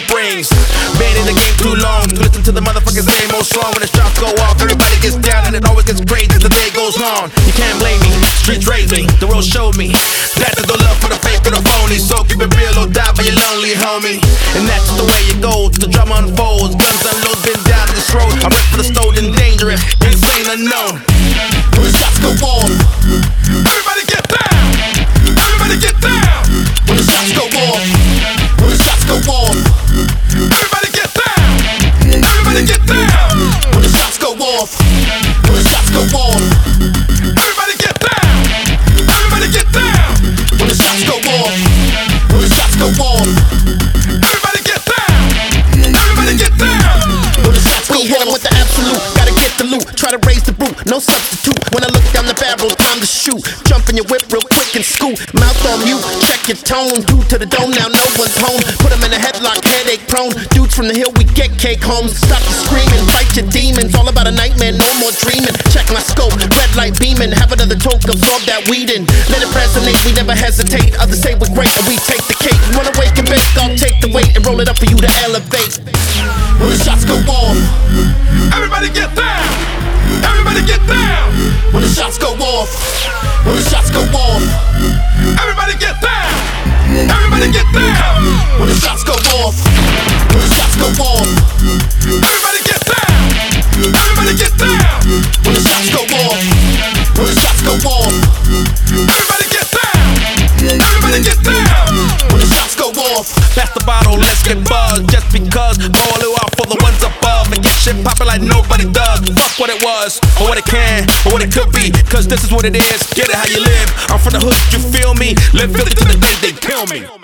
heart brings. Been in the game too long to listen to the motherfuckers say more strong. When the shots go off, everybody gets down and it always gets crazy as the day goes on. You can't blame me, streets raised me, the world showed me that there's no love for the fake or the phony. So keep it real or die by your lonely homie. And that's the way it goes, the drama unfolds. Guns unload, been down this road. I rep for the stolen, dangerous, insane, unknown. When the shots go off, everybody get down. Everybody get down. When the shots go off, when the shots go off, everybody get down. Everybody get down. When the shots go off, when the shots go off, everybody get down. Everybody get down. When the shots go off, when the shots go off, everybody get down. Everybody get down. When the shots go off, we hit 'em with the absolute. Gotta get the loot, try to raise the brute, no substitute. When I look down the barrel, time to shoot. Jump in your whip real quick and scoot. Mouth on mute, check your tone. Due to the dome, now no one's home. Put 'em in a headlock, headache prone. Dudes from the hill, we get cake homes. Stop the screaming, fight your demons. All about a nightmare, no more dreaming. Check my scope, red light beaming. Have another toke, absorb that weed in. Let it resonate, we never hesitate. Others say we're great and we take the cake. You wanna wake and bake, I'll take the weight and roll it up for you to elevate. When the shots go off, everybody get down. Everybody get down. When the shots go off, when the shots go off, everybody get down. Everybody get down. When the shots go off, when the shots go off, everybody get down. Everybody get down. When the shots go off, when the shots go off, everybody get down. Everybody get down. When the shots go off, pass the bottle, let's get buzzed. Just because all it out for the ones above and get shit poppin' like nobody does. Fuck what it was, or what it can, or what it could be. Cause this is what it is, get it how you live. I'm from the hood, you feel me? Live filthy to the day they kill me.